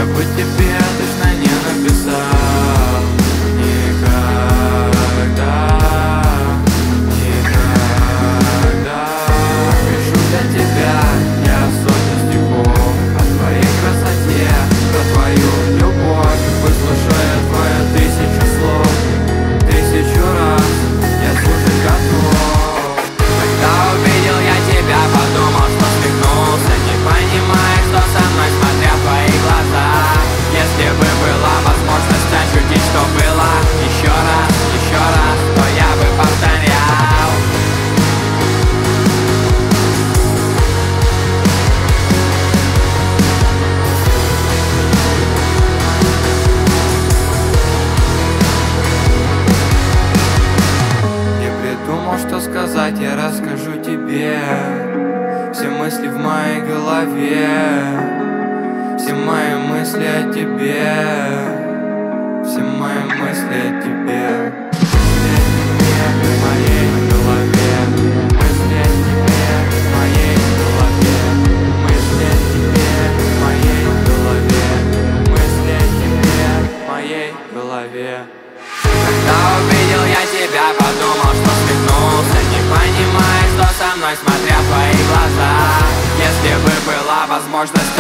я бы тебе точно не написал. Никогда, никогда. Пишу для тебя я сотни стихов о твоей красоте, про твою любовь. Выслушаю я твои 1000 слов 1000 раз, я слушать готов. Когда увидел я тебя, подумал, что свихнулся, не понимая, что со мной, смотря в твои глаза. Если бы была возможность ощутить, что было еще раз, то я бы повторял. Не придумал, что сказать, я расскажу тебе. Все мысли в моей голове, все мои мысли о тебе, все мои мысли о тебе. Мысли о тебе в моей голове, мысли о тебе в моей голове, мысли о тебе в моей голове, мысли о тебе в моей голове. Когда увидел я тебя, подумал, что свихнулся, не понимая, что со мной, смотря в твои глаза. Если бы была возможность